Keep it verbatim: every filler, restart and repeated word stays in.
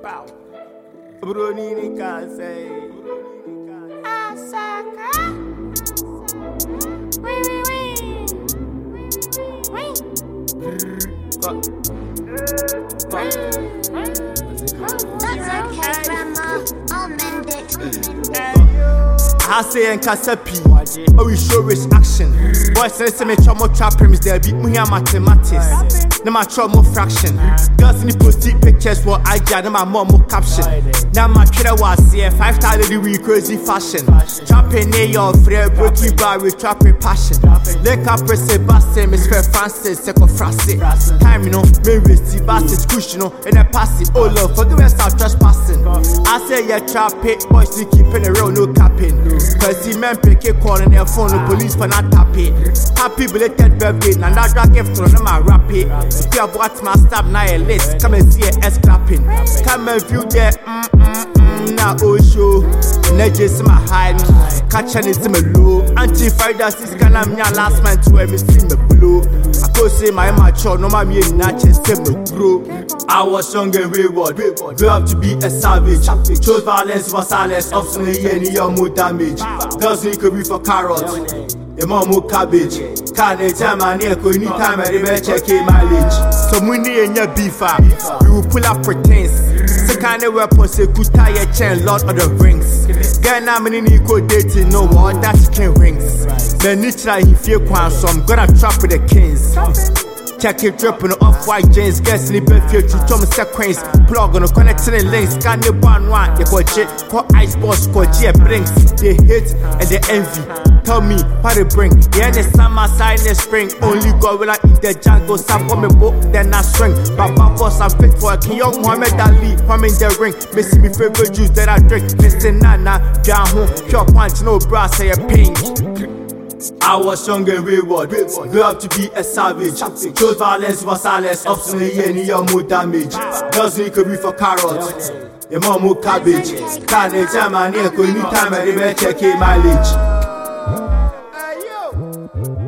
Brunini can say Asaka. Wee wee I say and Casapi, oh, we show rich action. Boys, say me trouble trap premise there be me mathematics. No my trouble fraction. Girls in the post pictures for I got my mom caption. Now my kiddo was here five thousand degree crazy fashion. Trapping near your free breaking bar with trapping passion. Let up press a bass, Miss Fair Francis, second Francis. Time you know, me receive basket cushion and a pass it. Oh love, for the rest of trespassing. I say yeah trap it, boys to keep in the road, no capping. Cause the men pick a call on their phone, the police for not tap it. Happy belated birthday, and that drag gift on my rap it. If you have watched my stab now a list, come and see a S clapping. Come and view that mm mm mm now oh show. Nedges my high, catching it in my low. Anti Friday six can I'm your last man to every see me blue. I could say my mature, no my me natchez me grow. I was young and wayward, grew up to be a savage. Chose violence for silence, often any young more damage. Girls need to be for carrots, a mom more cabbage. Can't they tell my neck anytime I ever check a mileage? So money in your beef up, we will pull up pretense. The kind of weapons they could tie a chain, Lord of the Rings. Girl, now many equal dating, no one that can rings. Then you try he feel quite so I'm gonna trap with the kings. Check it dripping off white jeans, guess in the bed future, Tom sequence, plug on the connecting links, scan the one one, they call shit, call ice boss, call G brings, they hate and they envy. Tell me what they bring, yeah, the summer side in the spring, only God will I eat the jungle, some for me book, then I swing. But my boss, I'm fit for a king, young Muhammad Ali, I'm in the ring, missing me favorite juice that I drink, missing Nana, down home, pure punch, no brass, say a pink. I was young and wayward, grew up to be a savage. Chose violence for silence, often any young more damage. Girls need to be for carrots, a mom more cabbage. Can't they tell my neck anytime I ever check a mileage?